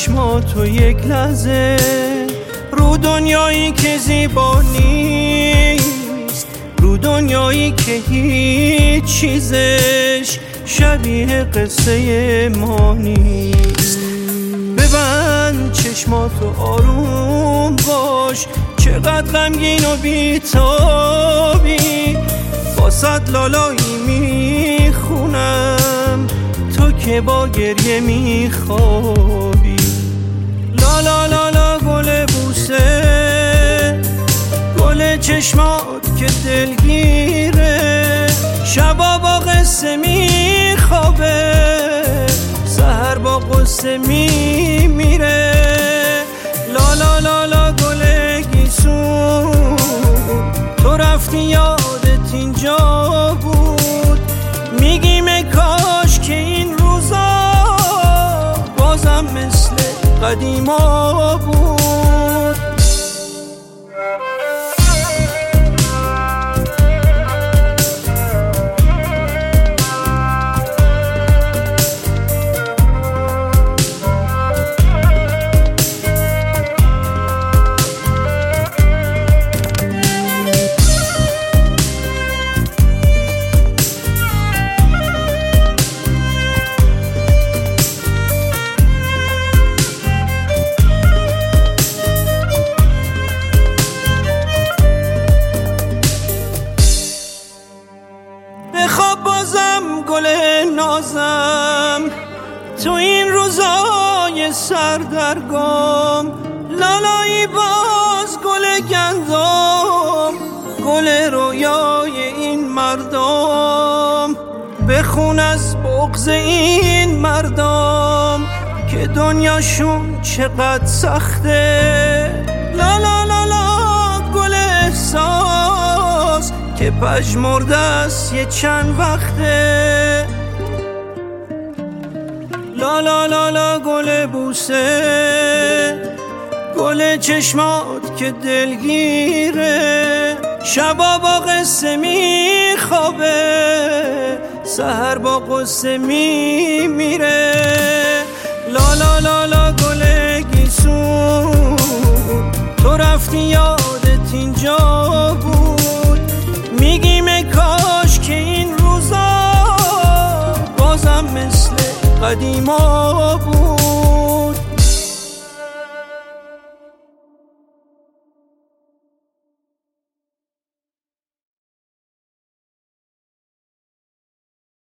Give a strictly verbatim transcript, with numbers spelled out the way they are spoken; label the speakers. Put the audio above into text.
Speaker 1: چشماتو یک لحظه رو دنیایی که زیبا نیست، رو دنیایی که هیچ چیزش شبیه قصه ما نیست. ببند چشماتو آروم باش، چقدر غمگین و بی‌تابی، واسد لالایی میخونم تو که با گریه میخوابی. لا لا لا لا گل بوسه، گل چشمات که دلگیره، شبا با قصه میخوابه، سحر با قصه میمیره. لا لا لا لا گل گیسون، تو رفتی یادت اینجا بود، میگیم کاش که این روزا بازم مثل قدیما بود. بخواب بازم گل نازم تو این روزای سردرگم، لالایی باز گل گندم، گل رویای این مردم. بخون از بغض این مردم که دنیاشون چقدر سخته. لا لا لا لا گل احساس که پژمرده است یه چند وقته. لا لا لا لا گل بوسه، گل چشمات که دلگیره، شبا با قصه میخوابه، سحر با قصه میمیره. لا لا لا لا گل گیسون، تو رفتی یادت اینجا بود، میگیم کاش که این روزا بازم مثل قدیما بود.